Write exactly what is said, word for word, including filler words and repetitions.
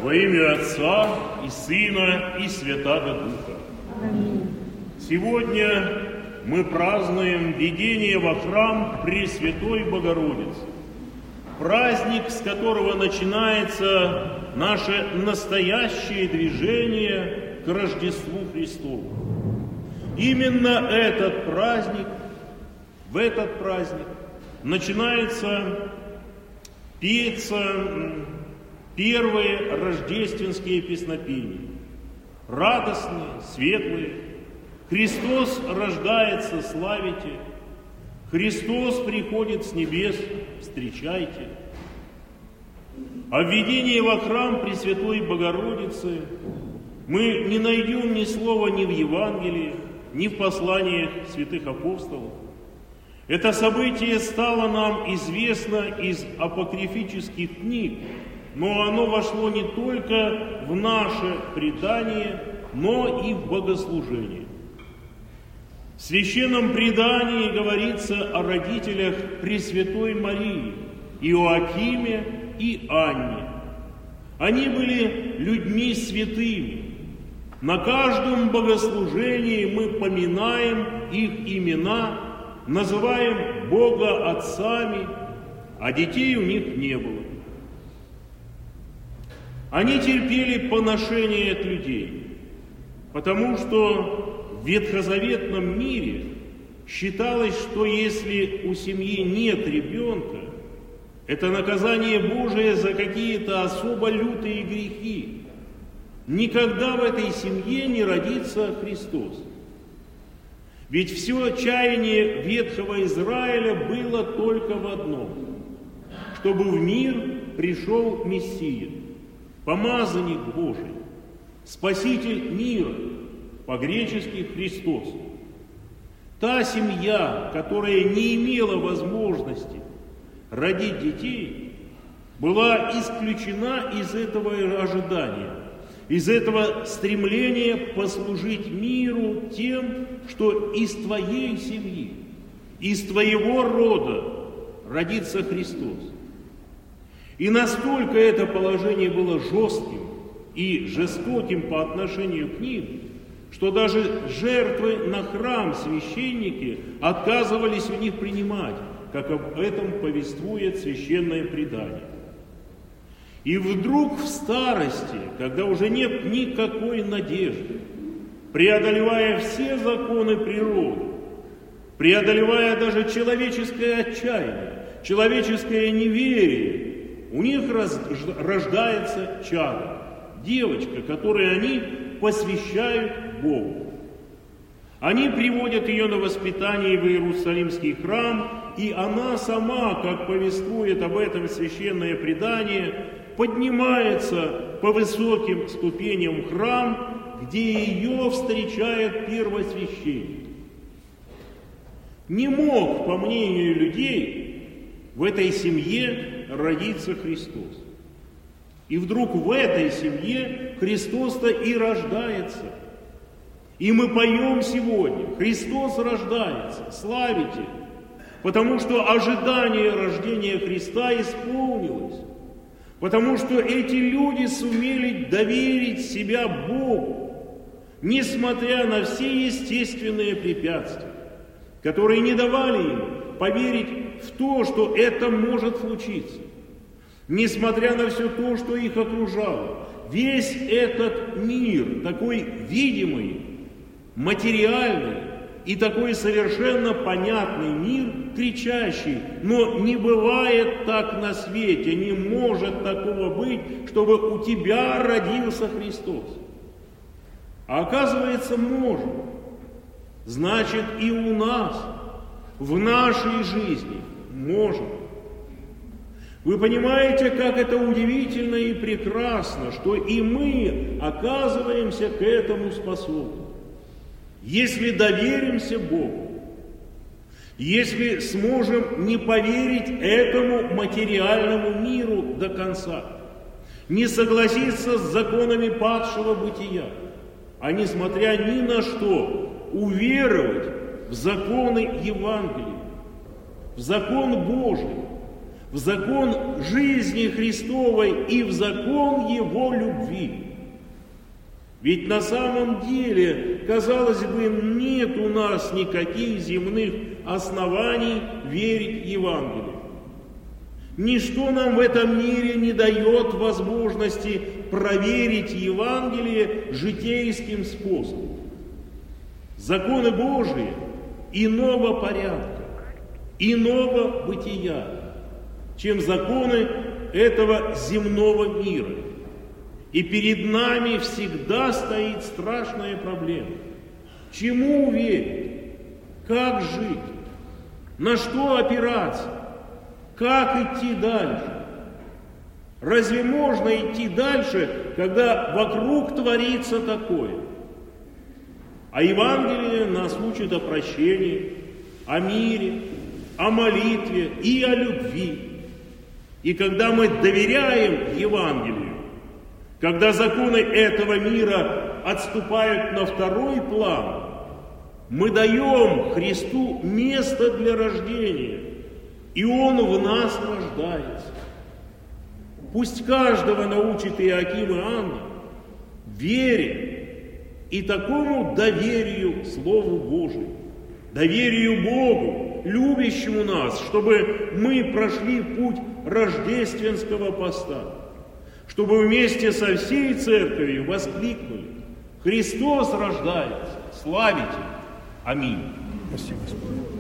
Во имя Отца и Сына и Святаго Духа. Аминь. Сегодня мы празднуем введение во храм Пресвятой Богородицы. Праздник, с которого начинается наше настоящее движение к Рождеству Христову. Именно этот праздник, в этот праздник начинается петься первые рождественские песнопения. Радостные, светлые. Христос рождается, славите. Христос приходит с небес, встречайте. А введение во храм Пресвятой Богородицы мы не найдем ни слова ни в Евангелии, ни в посланиях святых апостолов. Это событие стало нам известно из апокрифических книг, но оно вошло не только в наше предание, но и в богослужение. В священном предании говорится о родителях Пресвятой Марии, Иоакиме и Анне. Они были людьми святыми. На каждом богослужении мы поминаем их имена, называем Бога отцами, а детей у них не было. Они терпели поношение от людей, потому что в ветхозаветном мире считалось, что если у семьи нет ребенка, это наказание Божие за какие-то особо лютые грехи. Никогда в этой семье не родится Христос. Ведь все чаяние ветхого Израиля было только в одном: чтобы в мир пришел Мессия, помазанник Божий, Спаситель мира, по-гречески Христос. Та семья, которая не имела возможности родить детей, была исключена из этого ожидания, из этого стремления послужить миру тем, что из твоей семьи, из твоего рода родится Христос. И настолько это положение было жестким и жестоким по отношению к ним, что даже жертвы на храм священники отказывались у них принимать, как об этом повествует священное предание. И вдруг в старости, когда уже нет никакой надежды, преодолевая все законы природы, преодолевая даже человеческое отчаяние, человеческое неверие, у них рождается чадо, девочка, которую они посвящают Богу. Они приводят ее на воспитание в Иерусалимский храм, и она сама, как повествует об этом священное предание, поднимается по высоким ступеням в храм, где ее встречает первосвященник. Не мог, по мнению людей, в этой семье родиться Христос. И вдруг в этой семье Христос-то и рождается. И мы поем сегодня: Христос рождается, славите, потому что ожидание рождения Христа исполнилось, потому что эти люди сумели доверить себя Богу, несмотря на все естественные препятствия, которые не давали им поверить в то, что это может случиться. Несмотря на все то, что их окружало, весь этот мир, такой видимый, материальный и такой совершенно понятный мир, кричащий: но не бывает так на свете, не может такого быть, чтобы у тебя родился Христос. А оказывается, может. Значит, и у нас, в нашей жизни, может. Вы понимаете, как это удивительно и прекрасно, что и мы оказываемся к этому способны. Если доверимся Богу, если сможем не поверить этому материальному миру до конца, не согласиться с законами падшего бытия, а несмотря ни на что, уверовать в законы Евангелия, в закон Божий, в закон жизни Христовой и в закон Его любви. Ведь на самом деле, казалось бы, нет у нас никаких земных оснований верить Евангелию. Ничто нам в этом мире не дает возможности проверить Евангелие житейским способом. Законы Божии иного порядка, иного бытия, чем законы этого земного мира. И перед нами всегда стоит страшная проблема. Чему верить? Как жить? На что опираться? Как идти дальше? Разве можно идти дальше, когда вокруг творится такое? А Евангелие нас учит о прощении, о мире, о молитве и о любви. И когда мы доверяем Евангелию, когда законы этого мира отступают на второй план, мы даем Христу место для рождения, и Он в нас рождается. Пусть каждого научит Иоаким и Анна вере и такому доверию Слову Божию, доверию Богу, любящему нас, чтобы мы прошли путь рождественского поста, чтобы вместе со всей церковью воскликнули: Христос рождается, славите! Аминь. Спасибо, Господи.